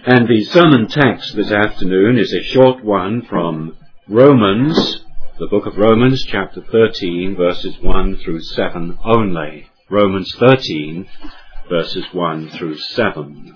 And the sermon text this afternoon is a short one from Romans, the book of Romans, chapter 13, verses 1 through 7 only. Romans 13, verses 1 through 7.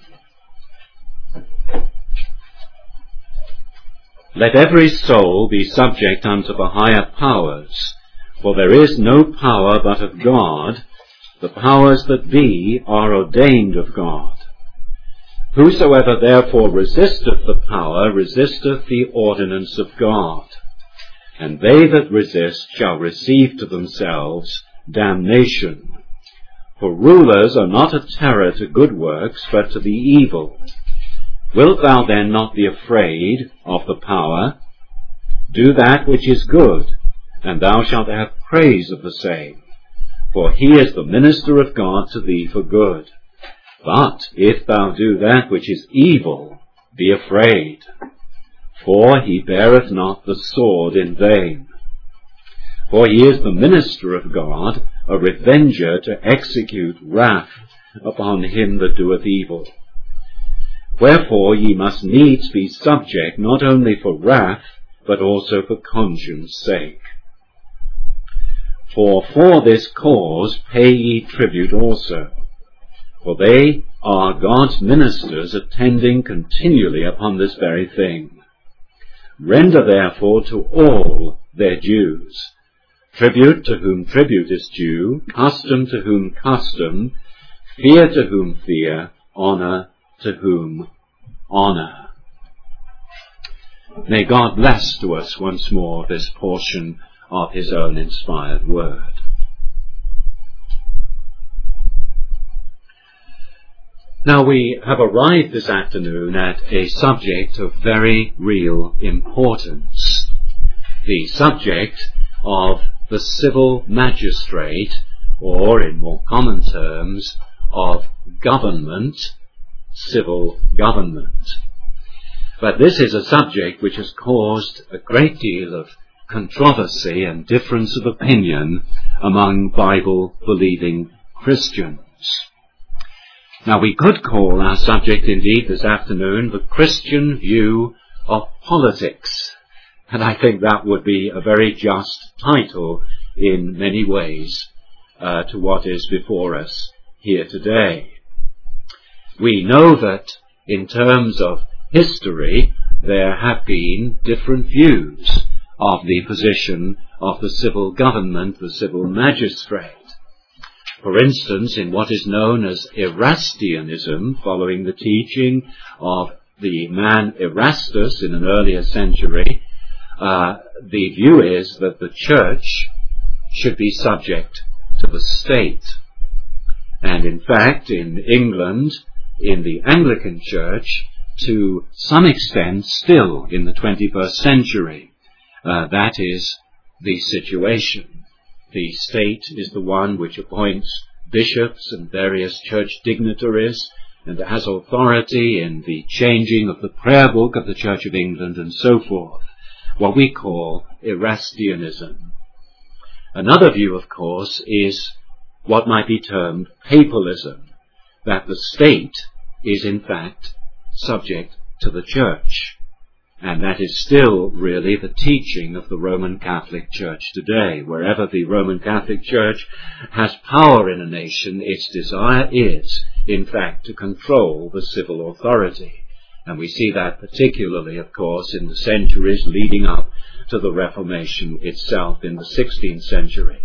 Let every soul be subject unto the higher powers, for there is no power but of God. The powers that be are ordained of God. Whosoever therefore resisteth the power resisteth the ordinance of God, and they that resist shall receive to themselves damnation. For rulers are not a terror to good works, but to the evil. Wilt thou then not be afraid of the power? Do that which is good, and thou shalt have praise of the same. For he is the minister of God to thee for good. But if thou do that which is evil, be afraid. For he beareth not the sword in vain. For he is the minister of God, a revenger to execute wrath upon him that doeth evil. Wherefore ye must needs be subject, not only for wrath, but also for conscience sake. For this cause pay ye tribute also, for they are God's ministers, attending continually upon this very thing. Render therefore to all their dues, tribute to whom tribute is due, custom to whom custom, fear to whom fear, honour to whom honour. May God bless to us once more this portion of his own inspired word. Now we have arrived this afternoon at a subject of very real importance. The subject of the civil magistrate, or in more common terms, of government, civil government. But this is a subject which has caused a great deal of controversy and difference of opinion among Bible-believing Christians. Now we could call our subject indeed this afternoon the Christian view of politics, and I think that would be a very just title in many ways to what is before us here today. We know that in terms of history there have been different views of the position of the civil government, the civil magistrate. For instance, in what is known as Erastianism, following the teaching of the man Erastus in an earlier century, the view is that the church should be subject to the state. And in fact, in England, in the Anglican Church, to some extent still in the 21st century, that is the situation. The state is the one which appoints bishops and various church dignitaries and has authority in the changing of the prayer book of the Church of England and so forth, what we call Erastianism. Another view, of course, is what might be termed papalism, that the state is in fact subject to the church. And that is still really the teaching of the Roman Catholic Church today. Wherever the Roman Catholic Church has power in a nation, its desire is, in fact, to control the civil authority. And we see that particularly, of course, in the centuries leading up to the Reformation itself in the 16th century.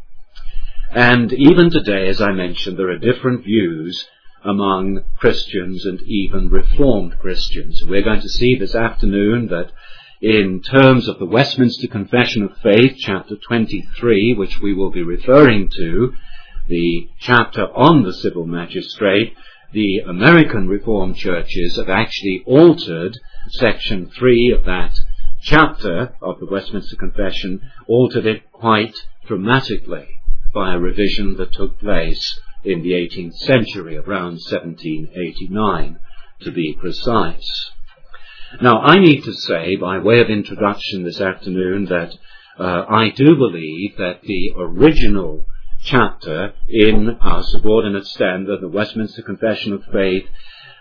And even today, as I mentioned, there are different views among Christians and even Reformed Christians. We're going to see this afternoon that in terms of the Westminster Confession of Faith, chapter 23, which we will be referring to, the chapter on the civil magistrate, the American Reformed churches have actually altered section 3 of that chapter of the Westminster Confession, altered it quite dramatically by a revision that took place in the 18th century, around 1789, to be precise. Now, I need to say, by way of introduction this afternoon, that I do believe that the original chapter in our subordinate standard, the Westminster Confession of Faith,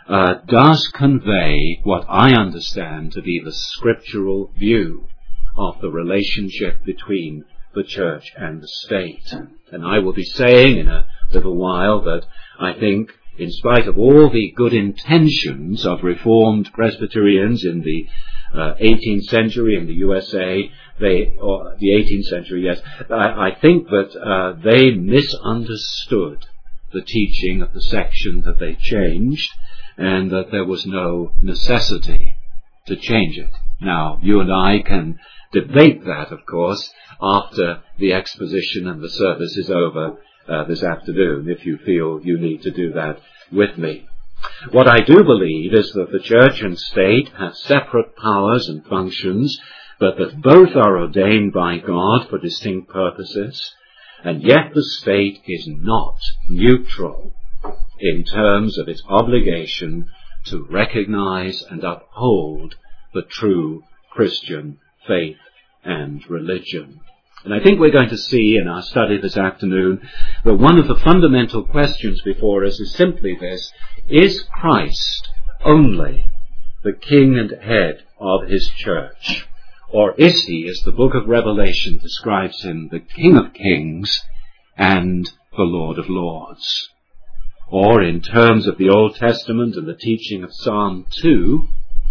does convey what I understand to be the scriptural view of the relationship between the church and the state. And I will be saying in a little while that I think, in spite of all the good intentions of Reformed Presbyterians in the 18th century in the USA, or the 18th century, yes, I think that they misunderstood the teaching of the section that they changed, and that there was no necessity to change it. Now, you and I can debate that, of course, after the exposition and the service is over this afternoon, if you feel you need to do that with me. What I do believe is that the church and state have separate powers and functions, but that both are ordained by God for distinct purposes, and yet the state is not neutral in terms of its obligation to recognize and uphold the true Christian faith and religion. And I think we're going to see in our study this afternoon that one of the fundamental questions before us is simply this: is Christ only the King and head of his church? Or is he, as the book of Revelation describes him, the King of kings and the Lord of lords? Or, in terms of the Old Testament and the teaching of Psalm 2,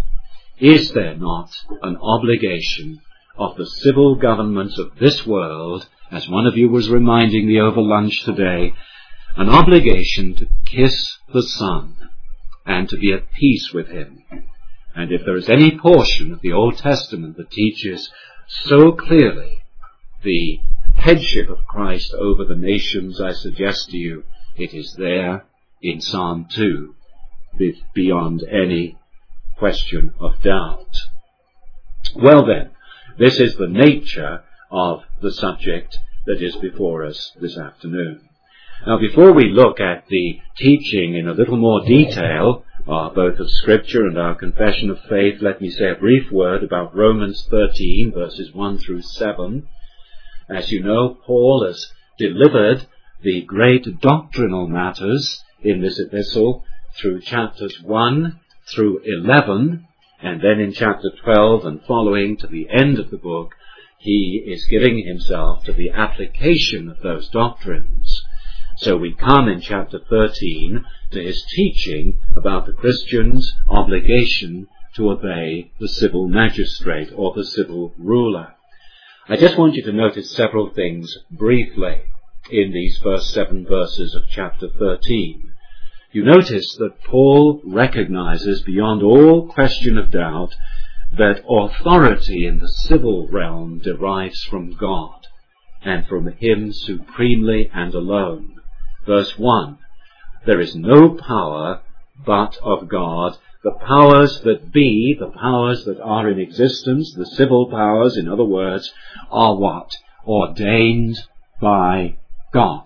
is there not an obligation of the civil governments of this world, as one of you was reminding me over lunch today, an obligation to kiss the Son and to be at peace with him? And if there is any portion of the Old Testament that teaches so clearly the headship of Christ over the nations, I suggest to you, it is there in Psalm 2, beyond any question of doubt. Well then, this is the nature of the subject that is before us this afternoon. Now, before we look at the teaching in a little more detail, both of Scripture and our confession of faith, let me say a brief word about Romans 13, verses 1 through 7. As you know, Paul has delivered the great doctrinal matters in this epistle through chapters 1 through 11, and then in chapter 12 and following to the end of the book, he is giving himself to the application of those doctrines. So we come in chapter 13 to his teaching about the Christian's obligation to obey the civil magistrate or the civil ruler. I just want you to notice several things briefly in these first 7 verses of chapter 13. You notice that Paul recognizes beyond all question of doubt that authority in the civil realm derives from God and from him supremely and alone. Verse 1, there is no power but of God. The powers that be, the powers that are in existence, the civil powers, in other words, are what? Ordained by God.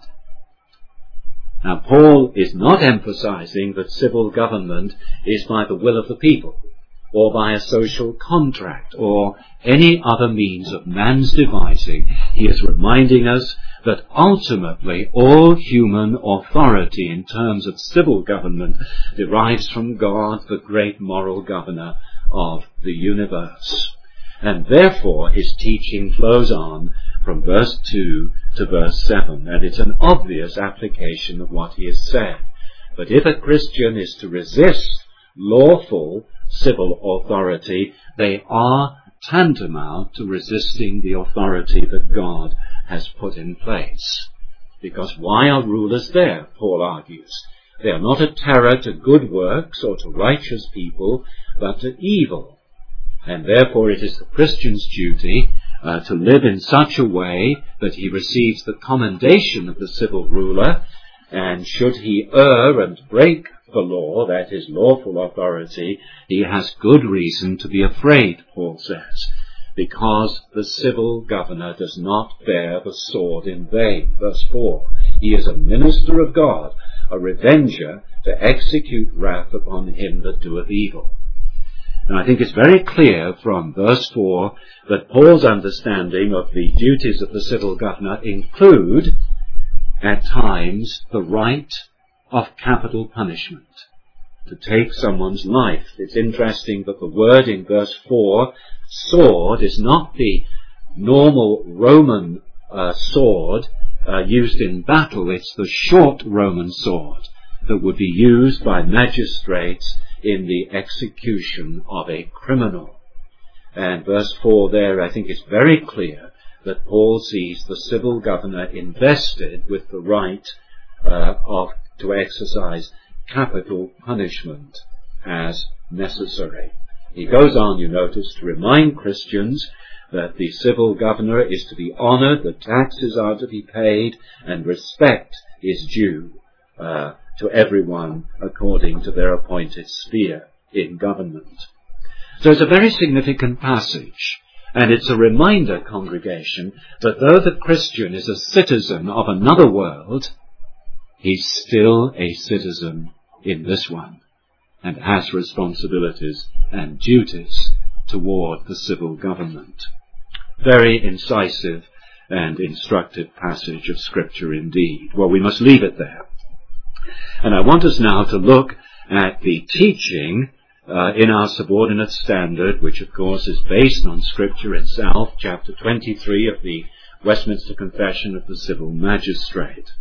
Now, Paul is not emphasizing that civil government is by the will of the people, or by a social contract, or any other means of man's devising. He is reminding us that ultimately all human authority in terms of civil government derives from God, the great moral governor of the universe. And therefore his teaching flows on from verse 2 to verse 7, and it's an obvious application of what he has said. But if a Christian is to resist lawful civil authority, they are tantamount to resisting the authority that God has put in place. Because why are rulers there, Paul argues? They are not a terror to good works or to righteous people, but to evil. And therefore it is the Christian's duty to live in such a way that he receives the commendation of the civil ruler, and should he err and break the law, that is lawful authority, he has good reason to be afraid, Paul says, because the civil governor does not bear the sword in vain. Verse 4, he is a minister of God, a revenger to execute wrath upon him that doeth evil. And I think it's very clear from verse 4 that Paul's understanding of the duties of the civil governor include, at times, the right of capital punishment. to take someone's life. It's interesting that the word in verse 4, sword, is not the normal Roman sword used in battle. It's the short Roman sword that would be used by magistrates in the execution of a criminal. And verse 4 there, I think it's very clear that Paul sees the civil governor invested with the right to exercise capital punishment as necessary. He goes on, you notice, to remind Christians that the civil governor is to be honoured, that taxes are to be paid, and respect is due to everyone according to their appointed sphere in government. So it's a very significant passage, and it's a reminder, congregation, that though the Christian is a citizen of another world, he's still a citizen in this one, and has responsibilities and duties toward the civil government. Very incisive and instructive passage of Scripture indeed. Well, we must leave it there. And I want us now to look at the teaching in our subordinate standard, which of course is based on Scripture itself, chapter 23 of the Westminster Confession of the Civil Magistrate.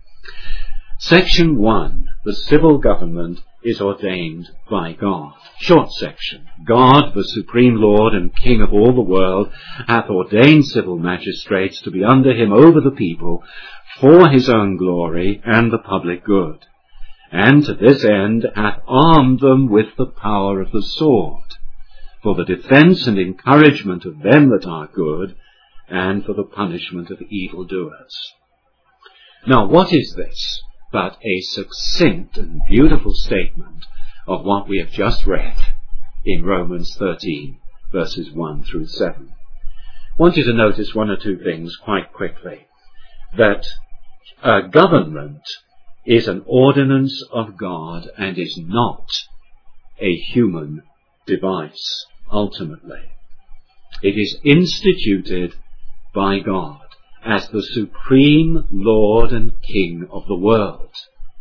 Section 1, the civil government is ordained by God. Short section. God, the supreme Lord and King of all the world, hath ordained civil magistrates to be under him over the people for his own glory and the public good, and to this end hath armed them with the power of the sword, for the defence and encouragement of them that are good, and for the punishment of evildoers. Now, what is this but a succinct and beautiful statement of what we have just read in Romans 13, verses 1 through 7. I want you to notice one or two things quite quickly. That government is an ordinance of God and is not a human device, ultimately. It is instituted by God as the supreme Lord and King of the world,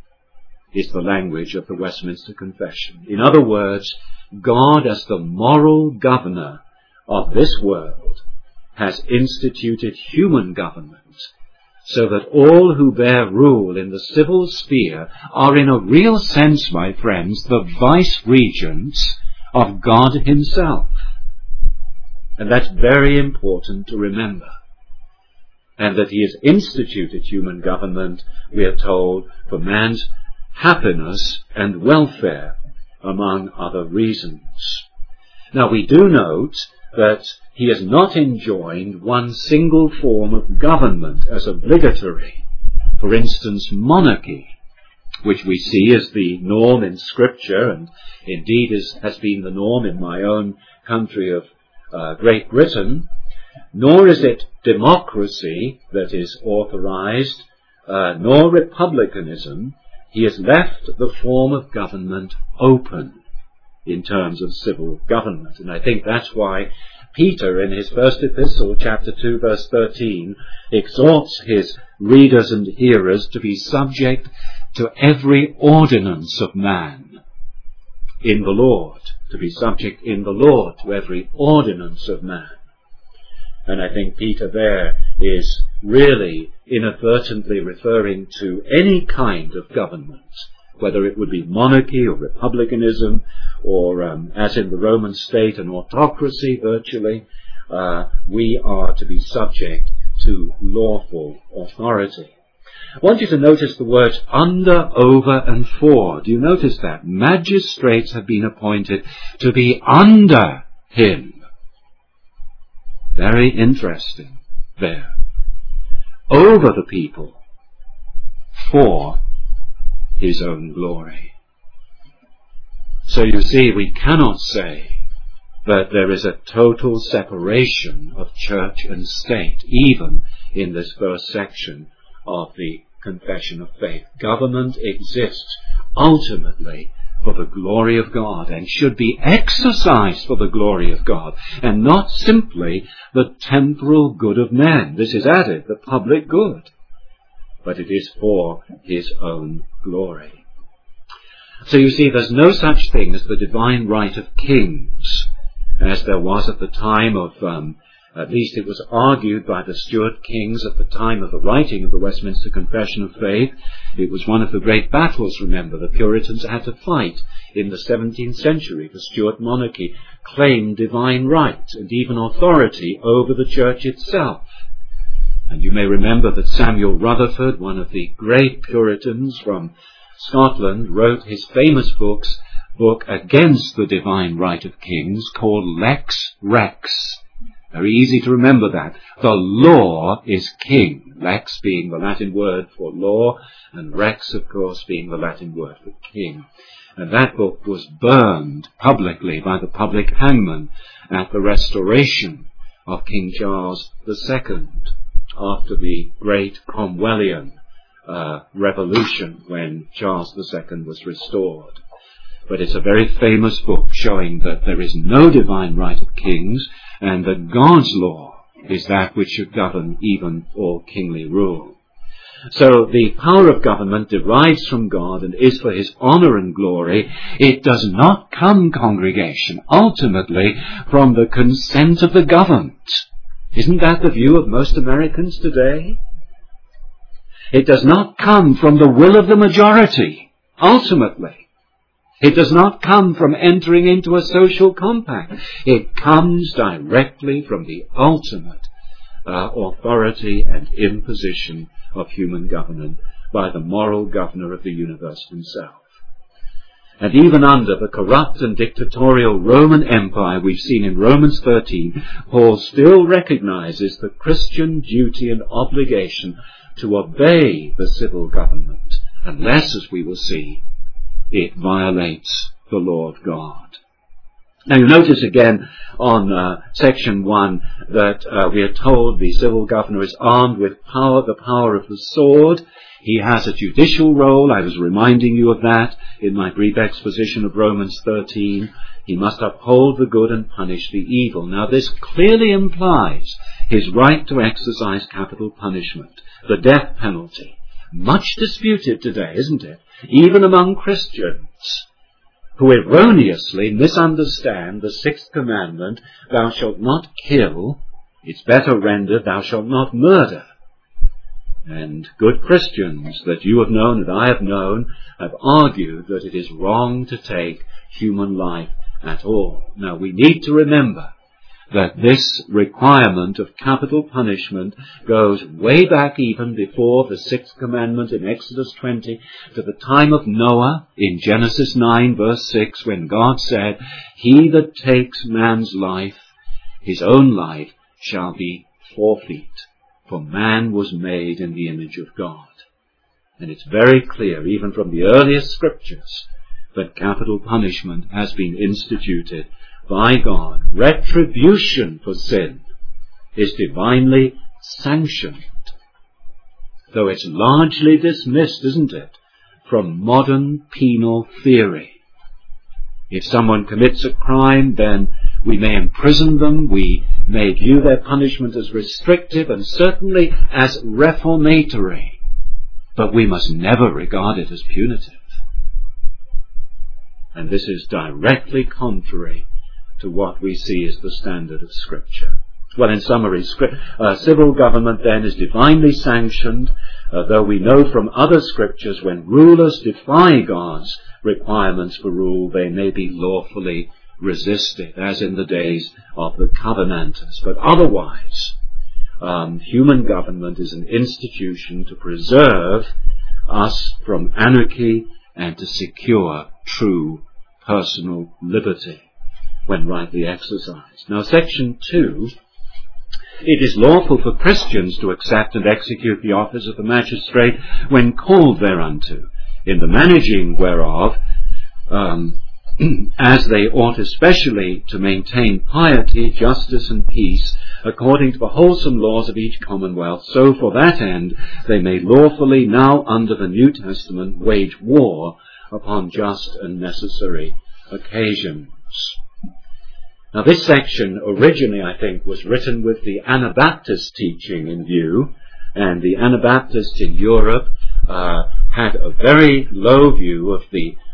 is the language of the Westminster Confession. In other words, God as the moral governor of this world has instituted human government so that all who bear rule in the civil sphere are in a real sense, my friends, the vice-regents of God himself. And that's very important to remember. And that he has instituted human government, we are told, for man's happiness and welfare, among other reasons. Now, we do note that he has not enjoined one single form of government as obligatory. For instance, monarchy, which we see as the norm in Scripture, and indeed has been the norm in my own country of Great Britain. Nor is it democracy that is authorized, nor republicanism. He has left the form of government open in terms of civil government. And I think that's why Peter, in his first epistle, chapter 2, verse 13, exhorts his readers and hearers to be subject to every ordinance of man in the Lord, to be subject in the Lord to every ordinance of man. And I think Peter there is really inadvertently referring to any kind of government, whether it would be monarchy or republicanism, or as in the Roman state, an autocracy virtually. We are to be subject to lawful authority. I want you to notice the words under, over, and for. Do you notice that? Magistrates have been appointed to be under him. Very interesting there. Over the people, for his own glory. So you see, we cannot say that there is a total separation of church and state, even in this first section of the Confession of Faith. Government exists ultimately for the glory of God, and should be exercised for the glory of God, and not simply the temporal good of men. This is added, the public good. But it is for his own glory. So you see, there's no such thing as the divine right of kings, as there was at the time of, at least it was argued by the Stuart kings at the time of the writing of the Westminster Confession of Faith. It was one of the great battles, remember, the Puritans had to fight in the 17th century. The Stuart monarchy claimed divine right and even authority over the church itself. And you may remember that Samuel Rutherford, one of the great Puritans from Scotland, wrote his famous book against the divine right of kings called Lex Rex. Very easy to remember that. The law is king. Lex being the Latin word for law, and Rex, of course, being the Latin word for king. And that book was burned publicly by the public hangman at the restoration of King Charles II after the great Cromwellian revolution when Charles II was restored. But it's a very famous book showing that there is no divine right of kings and that God's law is that which should govern even all kingly rule. So the power of government derives from God and is for his honor and glory. It does not come, congregation, ultimately from the consent of the governed. Isn't that the view of most Americans today? It does not come from the will of the majority, ultimately. It does not come from entering into a social compact. It comes directly from the ultimate authority and imposition of human government by the moral governor of the universe himself. And even under the corrupt and dictatorial Roman Empire we've seen in Romans 13, Paul still recognizes the Christian duty and obligation to obey the civil government, unless, as we will see, it violates the law of God. Now you notice again on section 1 that we are told the civil governor is armed with power, the power of the sword. He has a judicial role. I was reminding you of that in my brief exposition of Romans 13. He must uphold the good and punish the evil. Now this clearly implies his right to exercise capital punishment, the death penalty. Much disputed today, isn't it? Even among Christians who erroneously misunderstand the sixth commandment, thou shalt not kill. It's better rendered, thou shalt not murder. And good Christians that you have known, that I have known, have argued that it is wrong to take human life at all. Now we need to remember that this requirement of capital punishment goes way back even before the sixth commandment in Exodus 20 to the time of Noah in Genesis 9 verse 6 when God said, he that takes man's life, his own life, shall be forfeit. For man was made in the image of God. And it's very clear, even from the earliest scriptures, that capital punishment has been instituted by God. Retribution for sin is divinely sanctioned, though it's largely dismissed, isn't it, from modern penal theory. If someone commits a crime, then we may imprison them, we may view their punishment as restrictive and certainly as reformatory, but we must never regard it as punitive. And this is directly contrary to what we see as the standard of Scripture. Well, in summary, civil government then is divinely sanctioned, though we know from other Scriptures when rulers defy God's requirements for rule, they may be lawfully resisted, as in the days of the Covenanters. But otherwise, human government is an institution to preserve us from anarchy and to secure true personal liberty when rightly exercised. Now, section 2, it is lawful for Christians to accept and execute the office of the magistrate when called thereunto, in the managing whereof, as they ought especially to maintain piety, justice, and peace, according to the wholesome laws of each commonwealth, so for that end they may lawfully now under the New Testament wage war upon just and necessary occasions. Now this section originally, I think, was written with the Anabaptist teaching in view, and the Anabaptists in Europe had a very low view of the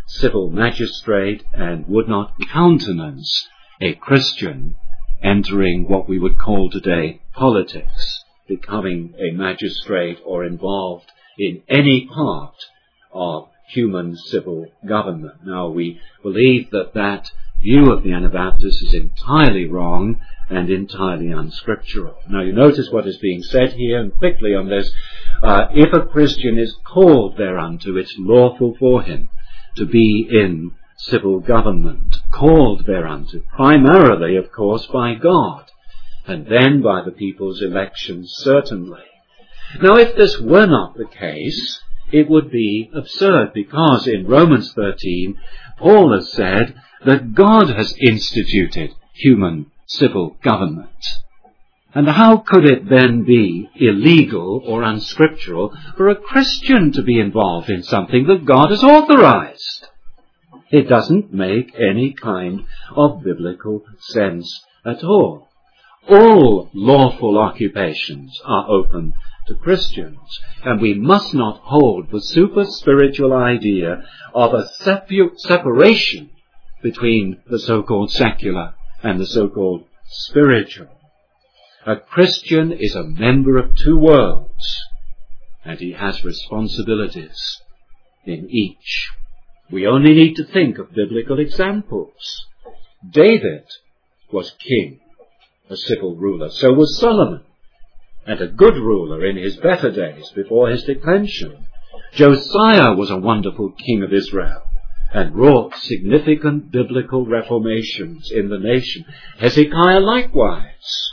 civil magistrate and would not countenance a Christian entering what we would call today politics, becoming a magistrate or involved in any part of human civil government. Now, we believe that that view of the Anabaptists is entirely wrong and entirely unscriptural. Now, you notice what is being said here, and quickly on this, if a Christian is called thereunto, it's lawful for him to be in civil government, called thereunto, primarily, of course, by God, and then by the people's election, certainly. Now, if this were not the case, it would be absurd, because in Romans 13, Paul has said that God has instituted human civil government. And how could it then be illegal or unscriptural for a Christian to be involved in something that God has authorized? It doesn't make any kind of biblical sense at all. All lawful occupations are open to Christians, and we must not hold the super-spiritual idea of a separation between the so-called secular and the so-called spiritual. A Christian is a member of two worlds, and he has responsibilities in each. We only need to think of biblical examples. David was king, a civil ruler. So was Solomon, and a good ruler in his better days before his declension. Josiah was a wonderful king of Israel and wrought significant biblical reformations in the nation. Hezekiah likewise.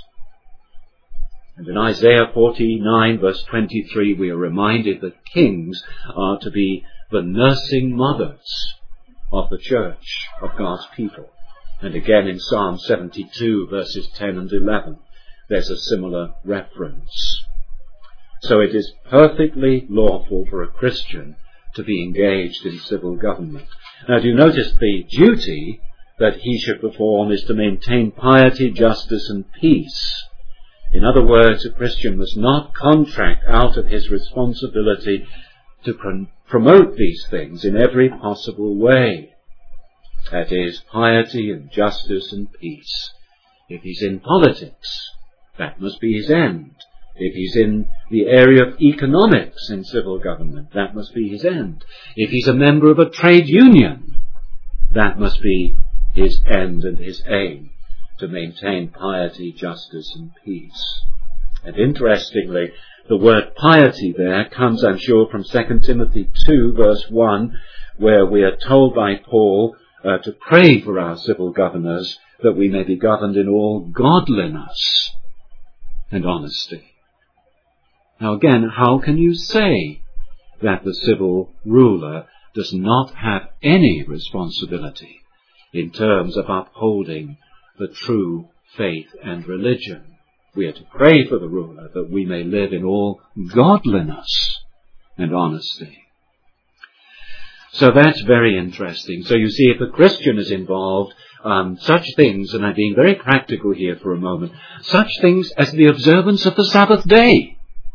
And in Isaiah 49 verse 23 we are reminded that kings are to be the nursing mothers of the church, of God's people. And again in Psalm 72 verses 10 and 11 there's a similar reference. So it is perfectly lawful for a Christian to be engaged in civil government. Now, do you notice the duty that he should perform is to maintain piety, justice, and peace? In other words, a Christian must not contract out of his responsibility to promote these things in every possible way. That is, piety and justice and peace. If he's in politics, that must be his end. If he's in the area of economics in civil government, that must be his end. If he's a member of a trade union, that must be his end and his aim, to maintain piety, justice, and peace. And interestingly, the word piety there comes, I'm sure, from 2 Timothy 2, verse 1, where we are told by Paul to pray for our civil governors that we may be governed in all godliness and honesty. Now again, how can you say that the civil ruler does not have any responsibility in terms of upholding the true faith and religion? We are to pray for the ruler that we may live in all godliness and honesty. So that's very interesting. So you see, if a Christian is involved, such things, and I'm being very practical here for a moment, such things as the observance of the Sabbath day,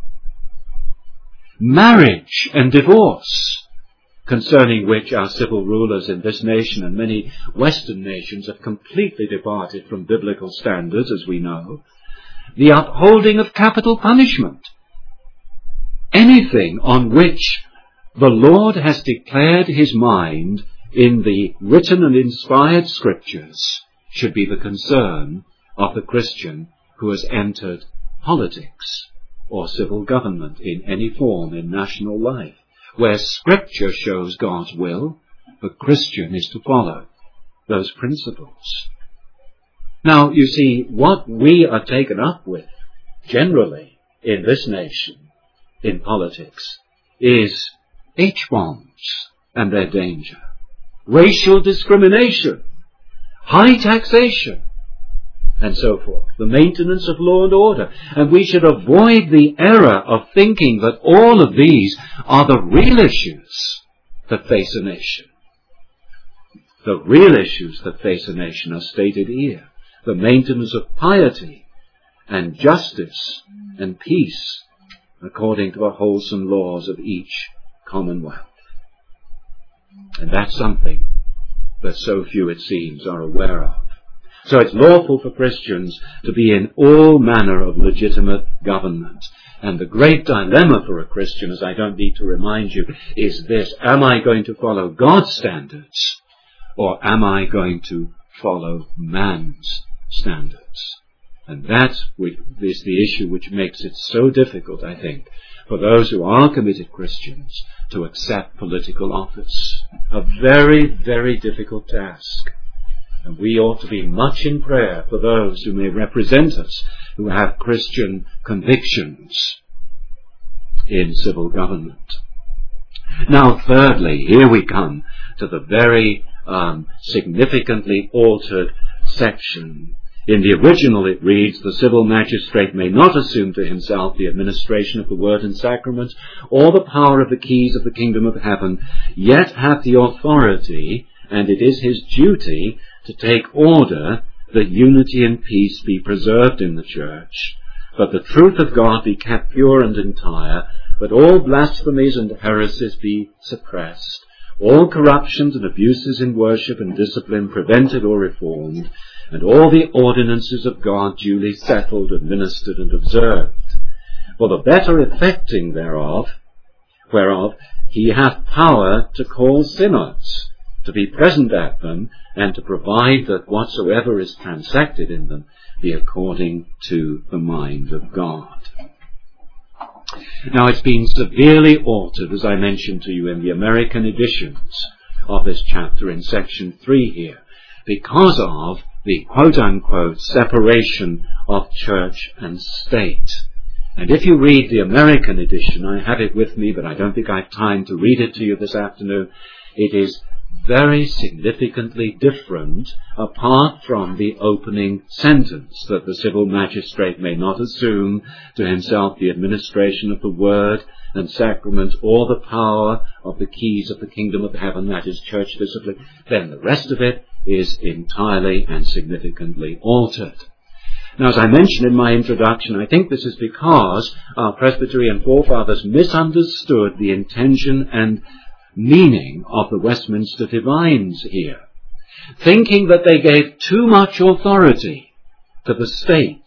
marriage and divorce, concerning which our civil rulers in this nation and many Western nations have completely departed from biblical standards, as we know, the upholding of capital punishment, anything on which the Lord has declared his mind in the written and inspired scriptures should be the concern of the Christian who has entered politics or civil government in any form in national life. Where Scripture shows God's will, the Christian is to follow those principles. Now, you see, what we are taken up with generally in this nation, in politics, is H-bombs and their danger, racial discrimination, high taxation, and so forth, the maintenance of law and order. And we should avoid the error of thinking that all of these are the real issues that face a nation. The real issues that face a nation are stated here: the maintenance of piety and justice and peace according to the wholesome laws of each commonwealth. And that's something that so few, it seems, are aware of. So it's lawful for Christians to be in all manner of legitimate government. And the great dilemma for a Christian, as I don't need to remind you, is this: am I going to follow God's standards, or am I going to follow man's standards? And that is the issue which makes it so difficult, I think, for those who are committed Christians to accept political office. A very, very difficult task. And we ought to be much in prayer for those who may represent us, who have Christian convictions in civil government. Now, thirdly, here we come to the very significantly altered section. In the original it reads, "The civil magistrate may not assume to himself the administration of the word and sacraments, or the power of the keys of the kingdom of heaven, yet hath the authority, and it is his duty, to take order that unity and peace be preserved in the church, but the truth of God be kept pure and entire, but all blasphemies and heresies be suppressed, all corruptions and abuses in worship and discipline prevented or reformed, and all the ordinances of God duly settled, administered, and observed. For the better effecting thereof, whereof he hath power to call synods, to be present at them, and to provide that whatsoever is transacted in them be according to the mind of God." Now, it's been severely altered, as I mentioned to you, in the American editions of this chapter in section 3 here, because of the quote-unquote separation of church and state. And if you read the American edition, I have it with me, but I don't think I have time to read it to you this afternoon, it is very significantly different, apart from the opening sentence, that the civil magistrate may not assume to himself the administration of the word and sacraments, or the power of the keys of the kingdom of heaven, that is church discipline. Then the rest of it is entirely and significantly altered. Now, as I mentioned in my introduction, I think this is because our Presbyterian forefathers misunderstood the intention and meaning of the Westminster Divines here, thinking that they gave too much authority to the state.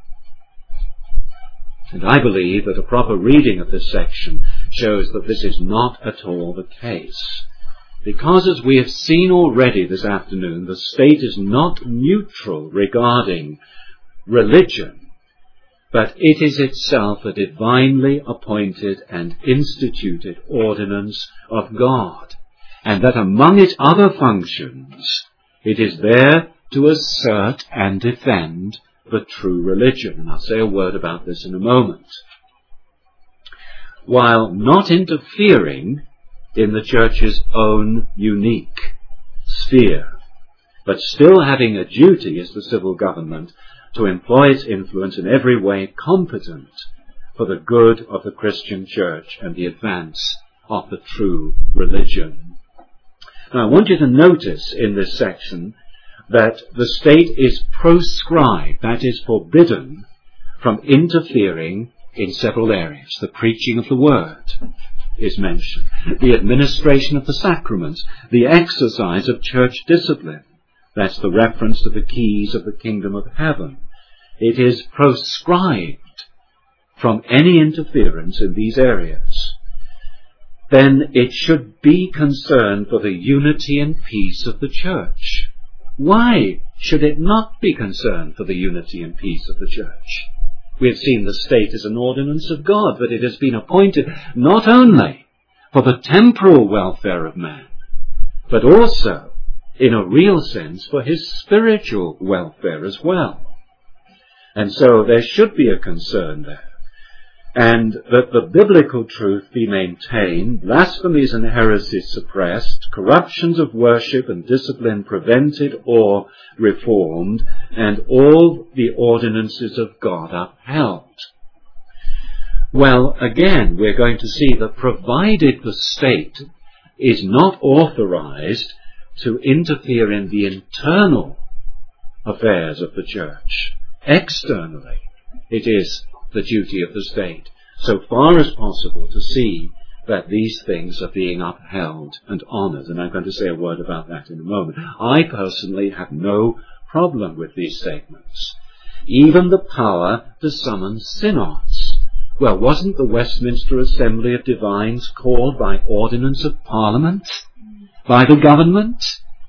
And I believe that a proper reading of this section shows that this is not at all the case. Because, as we have seen already this afternoon, the state is not neutral regarding religion, but it is itself a divinely appointed and instituted ordinance of God, and that among its other functions, it is there to assert and defend the true religion. And I'll say a word about this in a moment. While not interfering in the Church's own unique sphere, but still having a duty as the civil government to employ its influence in every way competent for the good of the Christian Church and the advance of the true religion. Now, I want you to notice in this section that the state is proscribed, that is, forbidden from interfering in several areas. The preaching of the word is mentioned, the administration of the sacraments, the exercise of church discipline. That's the reference to the keys of the kingdom of heaven. It is proscribed from any interference in these areas. Then it should be concerned for the unity and peace of the church. Why should it not be concerned for the unity and peace of the church? We have seen the state as an ordinance of God, but it has been appointed not only for the temporal welfare of man, but also, in a real sense, for his spiritual welfare as well. And so there should be a concern there. And that the biblical truth be maintained, blasphemies and heresies suppressed, corruptions of worship and discipline prevented or reformed, and all the ordinances of God upheld. Well, again, we're going to see that provided the state is not authorized to interfere in the internal affairs of the church, externally, it is the duty of the state, so far as possible, to see that these things are being upheld and honoured, and I'm going to say a word about that in a moment. I personally have no problem with these statements. Even the power to summon synods. Well, wasn't the Westminster Assembly of Divines called by ordinance of Parliament, by the government?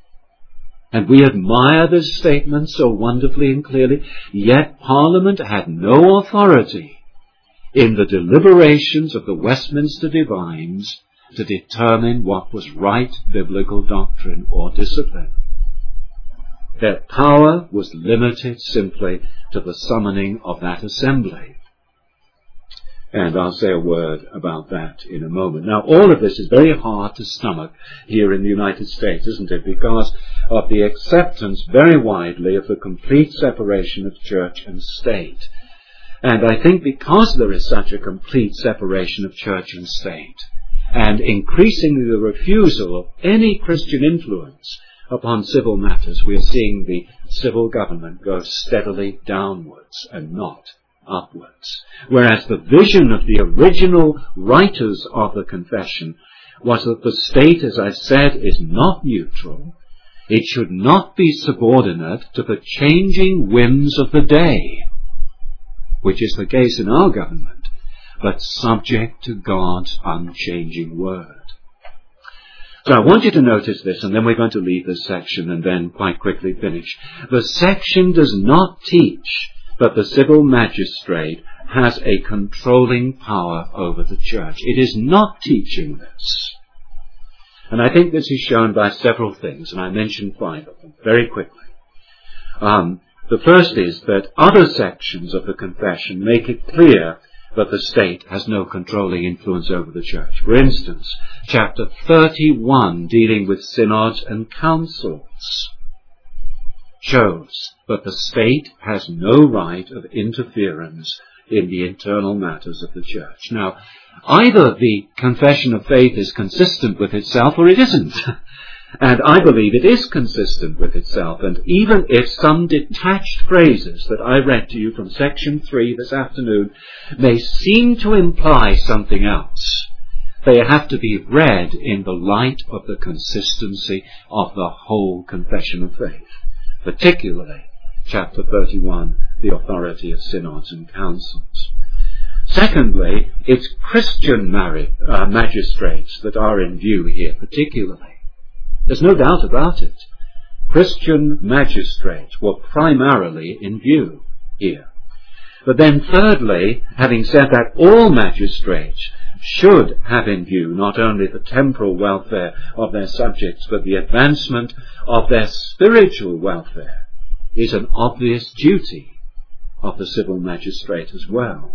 And we admire this statement so wonderfully and clearly, yet Parliament had no authority in the deliberations of the Westminster Divines to determine what was right biblical doctrine or discipline. Their power was limited simply to the summoning of that assembly. And I'll say a word about that in a moment. Now, all of this is very hard to stomach here in the United States, isn't it? Because of the acceptance very widely of the complete separation of church and state. And I think because there is such a complete separation of church and state, and increasingly the refusal of any Christian influence upon civil matters, we are seeing the civil government go steadily downwards and not upwards. Whereas the vision of the original writers of the confession was that the state, as I said, is not neutral. It should not be subordinate to the changing whims of the day, which is the case in our government, but subject to God's unchanging word. So I want you to notice this, and then we're going to leave this section and then quite quickly finish. The section does not teach that the civil magistrate has a controlling power over the church. It is not teaching this. And I think this is shown by several things, and I mentioned 5 of them very quickly. The first is that other sections of the confession make it clear that the state has no controlling influence over the church. For instance, chapter 31, dealing with synods and councils, shows that the state has no right of interference in the internal matters of the church. Now, either the confession of faith is consistent with itself or it isn't. And I believe it is consistent with itself. And even if some detached phrases that I read to you from section 3 this afternoon may seem to imply something else, they have to be read in the light of the consistency of the whole confession of faith. Particularly, chapter 31, the authority of synods and councils. Secondly, it's Christian magistrates that are in view here, particularly. There's no doubt about it. Christian magistrates were primarily in view here. But then thirdly, having said that, all magistrates should have in view not only the temporal welfare of their subjects, but the advancement of their spiritual welfare is an obvious duty of the civil magistrate as well.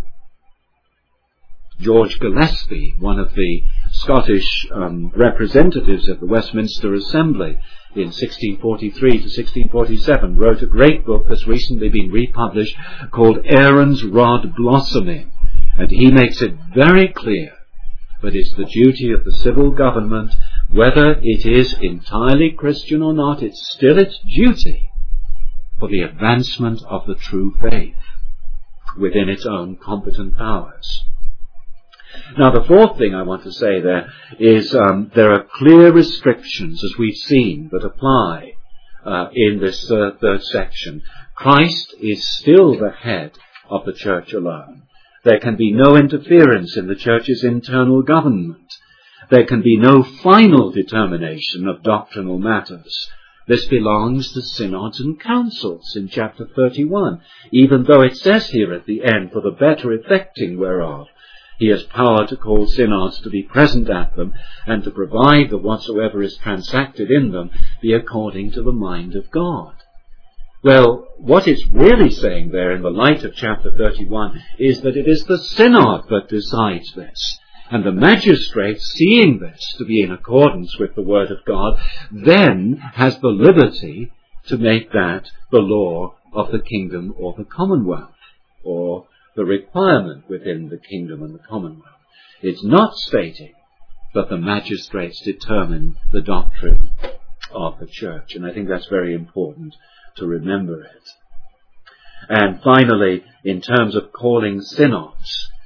George Gillespie, one of the Scottish representatives of the Westminster Assembly in 1643 to 1647, wrote a great book that's recently been republished called Aaron's Rod Blossoming. And he makes it very clear that it's the duty of the civil government, whether it is entirely Christian or not, it's still its duty for the advancement of the true faith within its own competent powers. Now, the fourth thing I want to say there is there are clear restrictions, as we've seen, that apply in this third section. Christ is still the head of the church alone. There can be no interference in the church's internal government. There can be no final determination of doctrinal matters. This belongs to synods and councils in chapter 31, even though it says here at the end, for the better effecting whereof, he has power to call synods to be present at them and to provide that whatsoever is transacted in them be according to the mind of God. Well, what it's really saying there in the light of chapter 31 is that it is the synod that decides this. And the magistrate, seeing this to be in accordance with the word of God, then has the liberty to make that the law of the kingdom or the commonwealth, or the requirement within the kingdom and the commonwealth. It's not stating that the magistrates determine the doctrine of the church, and I think that's very important to remember it. And finally, in terms of calling synods,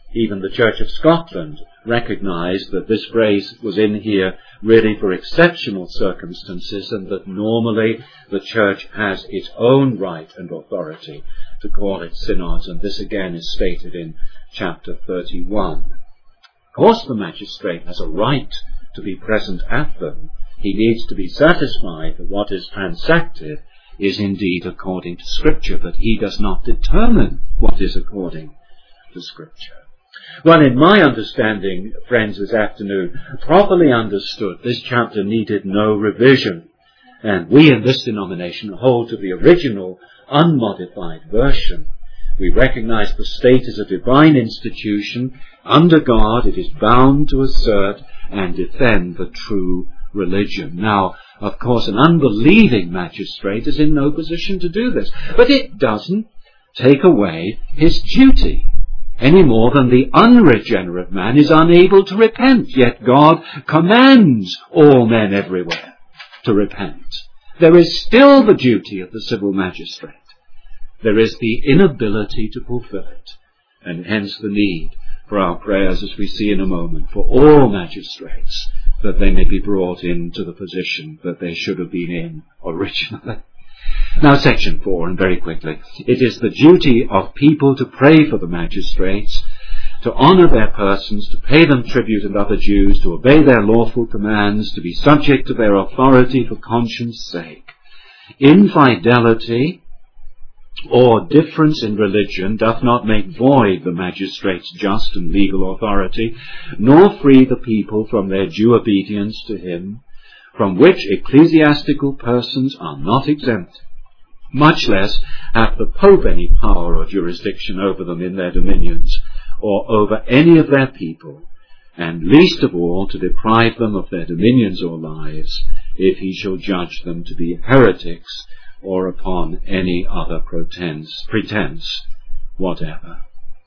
Even the Church of Scotland recognized that this phrase was in here really for exceptional circumstances, and that normally the Church has its own right and authority to call it synods, and this again is stated in chapter 31. Of course the magistrate has a right to be present at them. He needs to be satisfied that what is transacted is indeed according to Scripture, but he does not determine what is according to Scripture. Well, in my understanding, friends, this afternoon, properly understood, this chapter needed no revision, and we in this denomination hold to the original, unmodified version. We recognize the state as a divine institution. Under God, it is bound to assert and defend the true religion. Now, of course, an unbelieving magistrate is in no position to do this, but it doesn't take away his duty, any more than the unregenerate man is unable to repent. Yet God commands all men everywhere to repent. There is still the duty of the civil magistrate. There is the inability to fulfill it, and hence the need for our prayers, as we see in a moment, for all magistrates, that they may be brought into the position that they should have been in originally. Now, section 4, and very quickly. It is the duty of people to pray for the magistrates, to honour their persons, to pay them tribute and other dues, to obey their lawful commands, to be subject to their authority for conscience' sake. Infidelity or difference in religion doth not make void the magistrate's just and legal authority, nor free the people from their due obedience to him, from which ecclesiastical persons are not exempt, much less hath the Pope any power or jurisdiction over them in their dominions, or over any of their people, and least of all to deprive them of their dominions or lives, if he shall judge them to be heretics, or upon any other pretense whatever.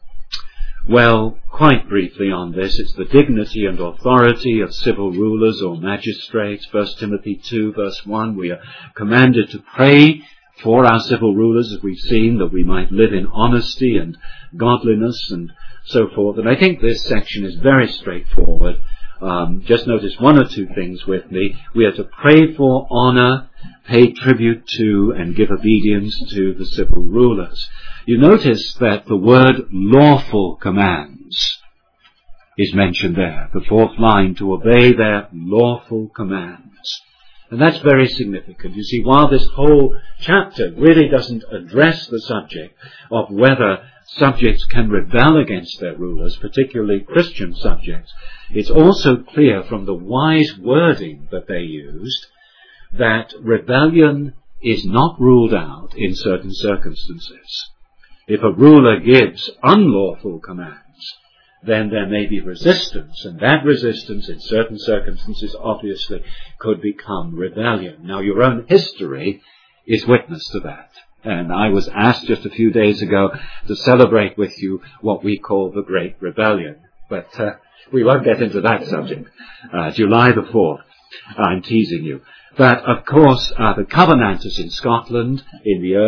Well, quite briefly on this, it's the dignity and authority of civil rulers or magistrates. 1 Timothy 2 verse 1, we are commanded to pray for our civil rulers, as we've seen, that we might live in honesty and godliness and so forth. And I think this section is very straightforward. Just notice one or two things with me. We are to pray for, honour, pay tribute to, and give obedience to the civil rulers. You notice that the word lawful commands is mentioned there. The fourth line, to obey their lawful commands. And that's very significant. You see, while this whole chapter really doesn't address the subject of whether subjects can rebel against their rulers, particularly Christian subjects, it's also clear from the wise wording that they used that rebellion is not ruled out in certain circumstances. If a ruler gives unlawful commands, then there may be resistance, and that resistance in certain circumstances obviously could become rebellion. Now, your own history is witness to that. And I was asked just a few days ago to celebrate with you what we call the Great Rebellion. But we won't get into that subject. July the 4th. I'm teasing you. But of course, the Covenanters in Scotland in the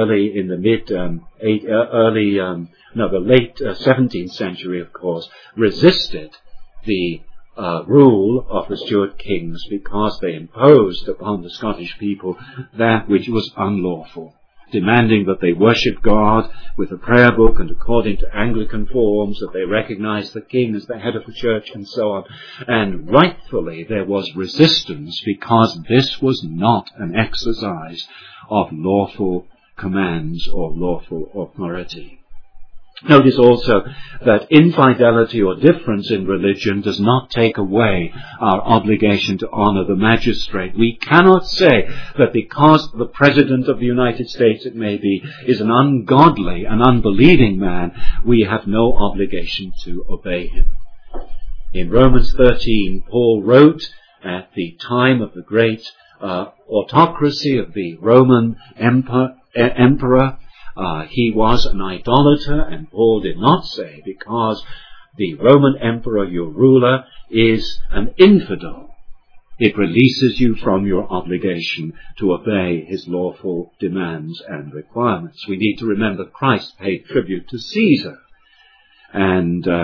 late 17th century, of course, resisted the rule of the Stuart kings because they imposed upon the Scottish people that which was unlawful, demanding that they worship God with a prayer book and according to Anglican forms, that they recognize the king as the head of the church and so on. And rightfully there was resistance because this was not an exercise of lawful commands or lawful authority. Notice also that infidelity or difference in religion does not take away our obligation to honor the magistrate. We cannot say that because the President of the United States, it may be, is an ungodly, an unbelieving man, we have no obligation to obey him. In Romans 13, Paul wrote at the time of the great autocracy of the Roman emperor, he was an idolater, and Paul did not say, because the Roman emperor, your ruler, is an infidel, it releases you from your obligation to obey his lawful demands and requirements. We need to remember Christ paid tribute to Caesar, and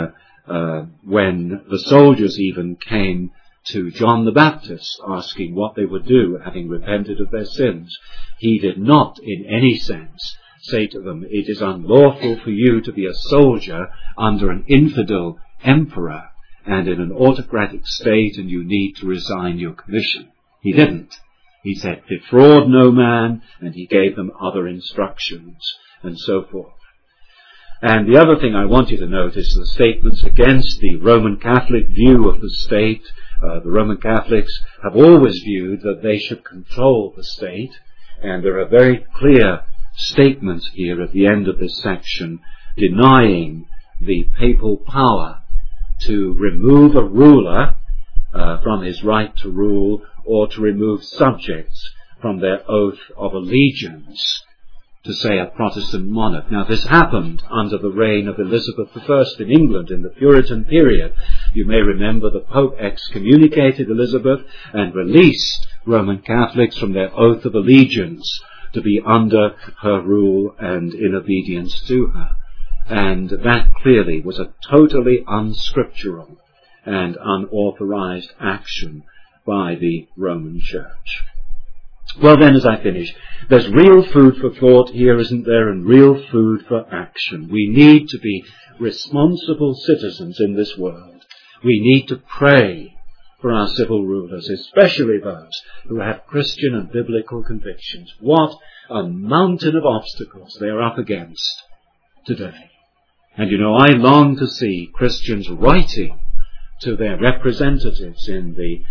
when the soldiers even came to John the Baptist, asking what they would do, having repented of their sins, he did not in any sense say to them, it is unlawful for you to be a soldier under an infidel emperor and in an autocratic state, and you need to resign your commission. He didn't. He said, defraud no man, and he gave them other instructions, and so forth. And the other thing I want you to notice are the statements against the Roman Catholic view of the state. The Roman Catholics have always viewed that they should control the state, and there are very clear statements here at the end of this section denying the papal power to remove a ruler from his right to rule, or to remove subjects from their oath of allegiance to, say, a Protestant monarch. Now, this happened under the reign of Elizabeth I in England in the Puritan period. You may remember the Pope excommunicated Elizabeth and released Roman Catholics from their oath of allegiance to be under her rule and in obedience to her. And that clearly was a totally unscriptural and unauthorized action by the Roman Church. Well then, as I finish, there's real food for thought here, isn't there, and real food for action. We need to be responsible citizens in this world. We need to pray for our civil rulers, especially those who have Christian and biblical convictions. What a mountain of obstacles they are up against today. And I long to see Christians writing to their representatives in the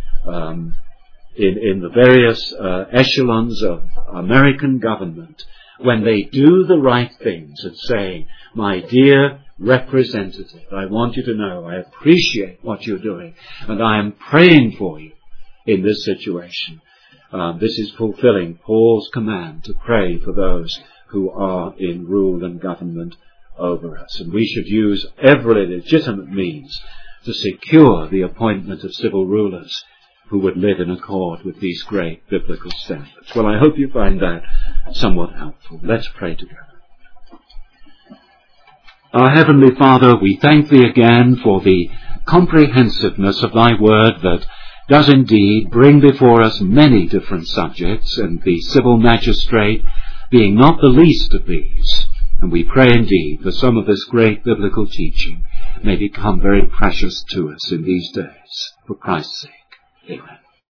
various echelons of American government, when they do the right things, and saying, my dear representative, I want you to know I appreciate what you're doing, and I am praying for you in this situation. This is fulfilling Paul's command to pray for those who are in rule and government over us. And we should use every legitimate means to secure the appointment of civil rulers who would live in accord with these great biblical standards. Well, I hope you find that somewhat helpful. Let's pray together. Our Heavenly Father, we thank Thee again for the comprehensiveness of Thy word that does indeed bring before us many different subjects, and the civil magistrate being not the least of these. And we pray indeed that some of this great biblical teaching may become very precious to us in these days. For Christ's sake. Amen.